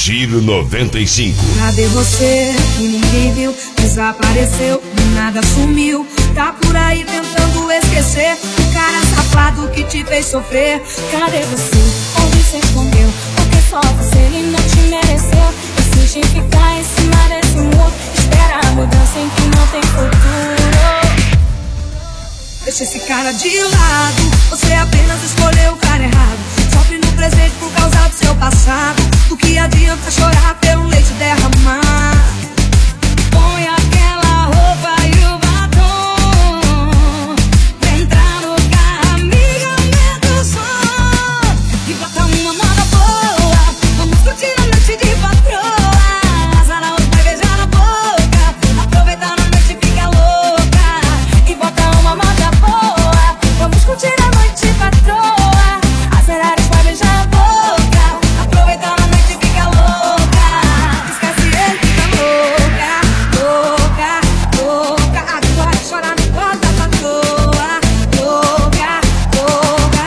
Giro 95. Cadê você que ninguém viu? Desapareceu, do nada sumiu. Tá por aí tentando esquecer o cara safado que te fez sofrer. Cadê você? Onde você escondeu? Porque só você ele não te mereceu. Insiste em ficar em cima desse muro. Espera a mudança em que não tem futuro. Deixa esse cara de lado. Você apenas escolheu o cara errado. Sofre no presente por causa do seu passado. Do que adianta chorar pelo leite derramar? Põe aquela roupa e o batom. Entrar no carro, amiga, aumenta o som. E bota uma moda boa. Vamos curtir a noite de patroa. Azara hoje vai beijar na boca. Aproveita a noite e fica louca. E bota uma moda boa. Vamos curtir a noite de patroa. Azara hoje vai beijar na boca. Aproveita a noite e fica louca. Esquece ele, fica louca. Louca, louca. Agora chora, não conta pra toa. Louca, louca.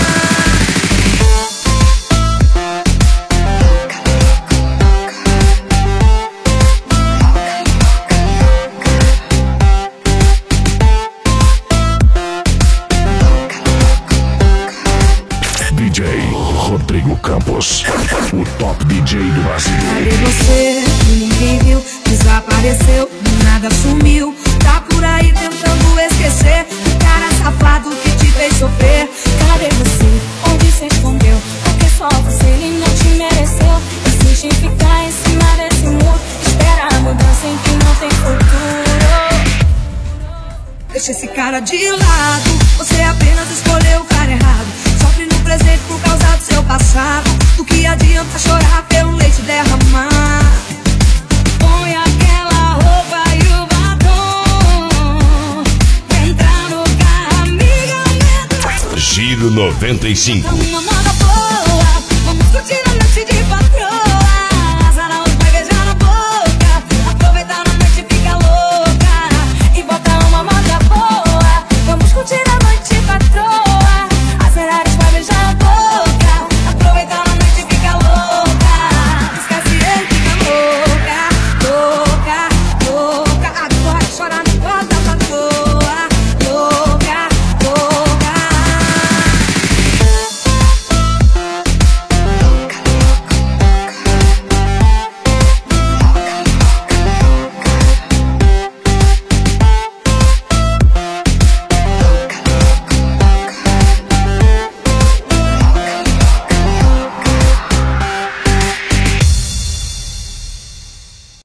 DJ Rodrigo Campos, o top DJ do Brasil. Cadê você que ninguém viu? Desapareceu, do nada sumiu. Tá por aí tentando esquecer o cara safado que te fez sofrer. Cadê você? Onde você escondeu? Porque só você ele não te mereceu. Insiste em ficar em cima desse muro. Espera a mudança em que não tem futuro. Deixa esse cara de lado. Você apenas escolheu o cara errado. Sofre no presente por causa do seu passado. Do que adianta chorar pelo leite derramar? Põe aquela roupa e o batom. Entrar no carro, amiga, aumenta. Giro 95. Uma moda boa.